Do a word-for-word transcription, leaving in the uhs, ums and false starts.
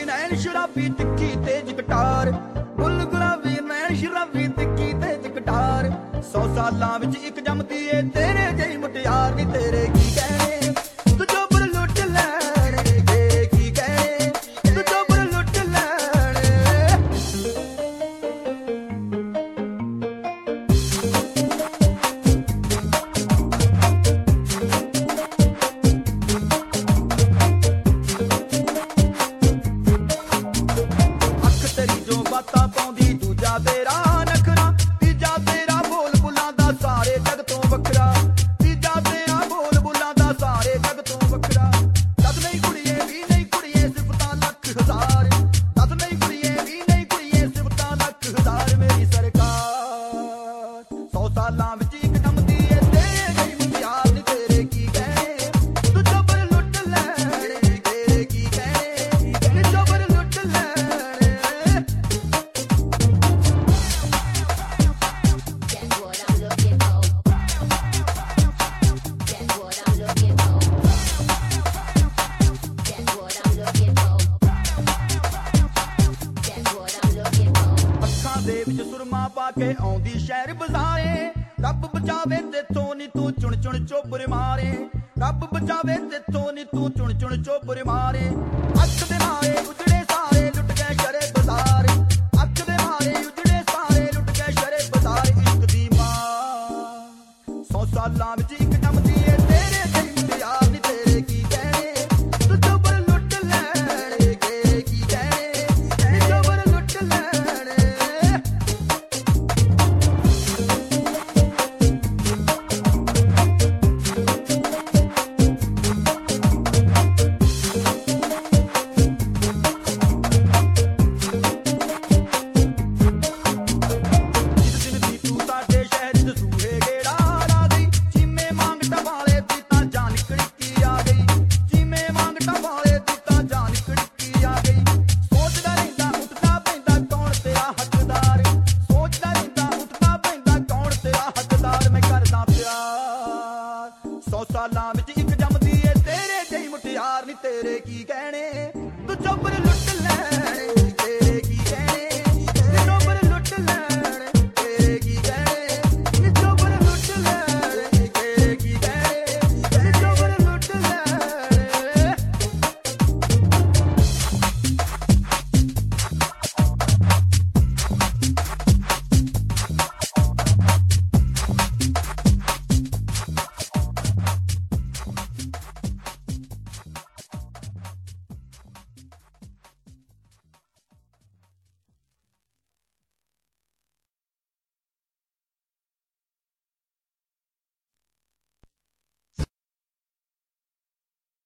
नैन शराबी तिखी तेज कटार बुल गुलाबी नैन शराबी तिखी तेज कटार सौ सालां विच इक जमदी ए तेरे जेही मुटियार नी तेरे की कहने तू चोबर लुट लैणे ए की कहने तू चोबर लुट लैणे बातां पाउंदी दूजा तेरा नखरा तीजा तेरा बोल बुलां दा सारे जग तो वखरा तीजा तेरा बोल बुलां दा सारे जग तो वखरा दस नहीं कुड़िए भी नहीं कुड़िए सिफतां लख हजार दस नहीं कुड़िए भी नहीं कुड़िए सिफतां लख हजार मेरी सरकार सौ सालां विच इक जमदी ए तेरे जेही मुटियार नी तेरे की कहने तू चोबर लुट लैणे तेरे की कहने नी चोबर लुट लैणे सुरमा पाके आउंदी शहर बजारे रब बचावे तेथों नी तू चुन चुन चोबर मारे रब बचावे तेथों नी तू चुन चुन चोबर मारे अख दे मारे उजड़े सारे लुट गए शरे बाजार अख दे मारे उजड़े सारे लुट गए शरे बाजार इश्क दी मां सौ सालां विच इक जमदी